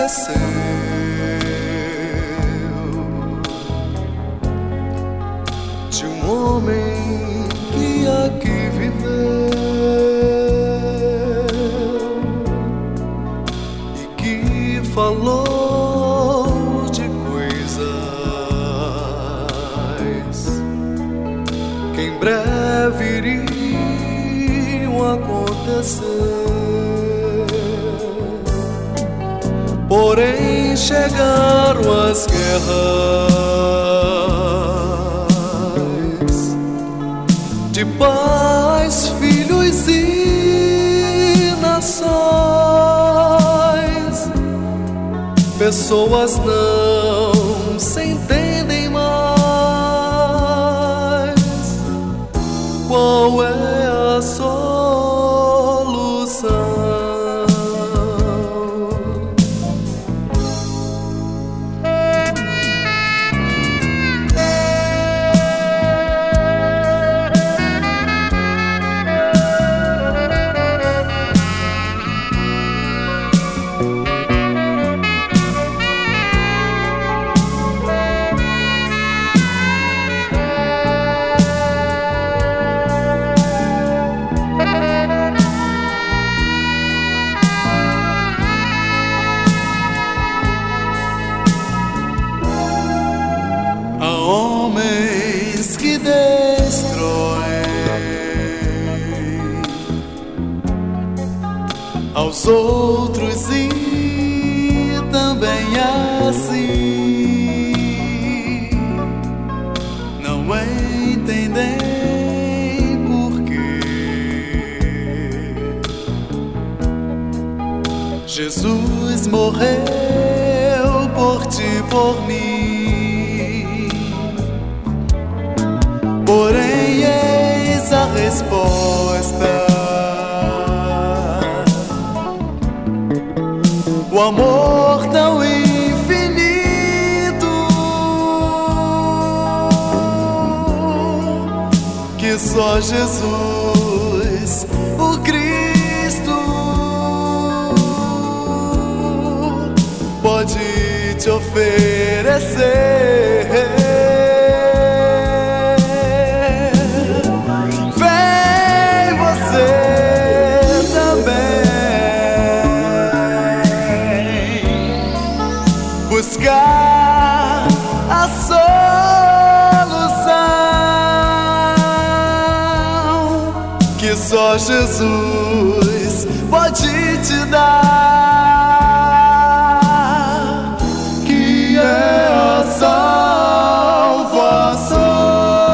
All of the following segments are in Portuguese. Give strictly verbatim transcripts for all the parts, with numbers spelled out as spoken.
aconteceu de um homem que aqui viveu e que falou de coisas que em breve iriam acontecer. Porém chegaram as guerras de pais, filhos e nações. Pessoas não se entendem mais. Qual é a solução? Homens que destroem, aos outros e também assim não entendem por quê. Jesus morreu por ti, por mim. Porém, eis a resposta: o amor tão infinito que só Jesus, o Cristo, pode te oferecer. Buscar a solução que só Jesus pode te dar, que é a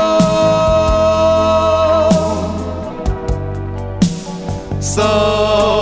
salvação. Salvação.